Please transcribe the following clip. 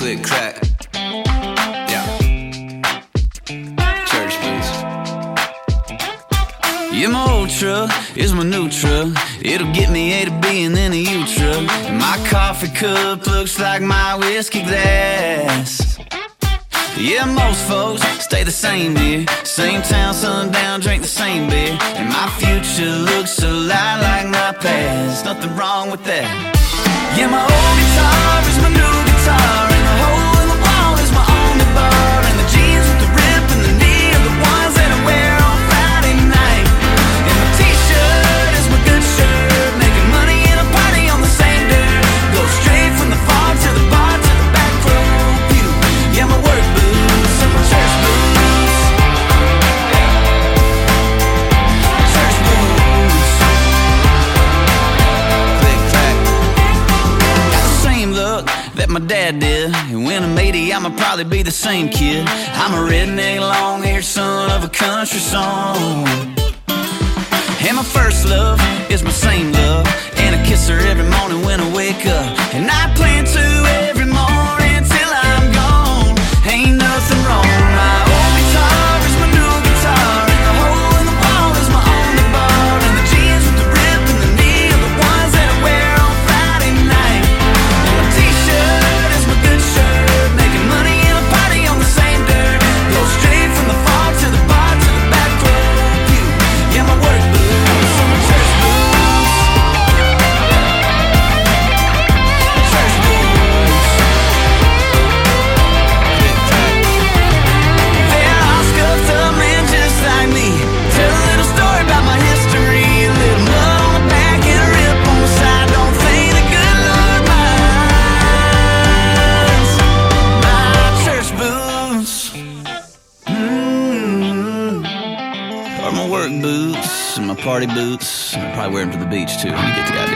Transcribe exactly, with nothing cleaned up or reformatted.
Click, crack. Yeah. Church boots. Yeah, my old truck is my new truck. It'll get me A to B and then a U truck. And my coffee cup looks like my whiskey glass. Yeah, most folks stay the same here. Same town, sundown, drink the same beer. And my future looks a lot like my past. Nothing wrong with that. Yeah, my old guitar is my new guitar. And the hole in the wall is my only bar. And the jeans with the rip and the knee are the ones that I wear on Friday night. And my t-shirt is my good shirt. Making money in a party on the same dirt. Go straight from the fog to the bar to the back row pew. Yeah, my work boots and my church boots. Church boots. Click, clack. Got the same look that my dad did. And when I'm eighty, I'ma probably be the same kid. I'm a redneck, long-haired son of a country song. And my first love is my same love. And I kiss her every morning when I wake up. And I plan to every morning till I'm gone. Ain't nothing wrong. My old guitar is my new guitar. And the hole in the wall is my only bar. And the jeans with the rip and the knee are the ones that I wear on Friday night. And my t-shirt is my good shirt. Making money in a party on the same dirt. Go straight from the fog to the bar to the back row pew. Yeah, my work boots and my church boots. Church boots. They're all scuffed up men just like me. Tell a little story about my history. A little mud on the back and a rip on the side. Don't think the good Lord minds my church boots. Mm-hmm. Or my work boots and my party boots. I'll probably wear them to the beach too when you get to guys.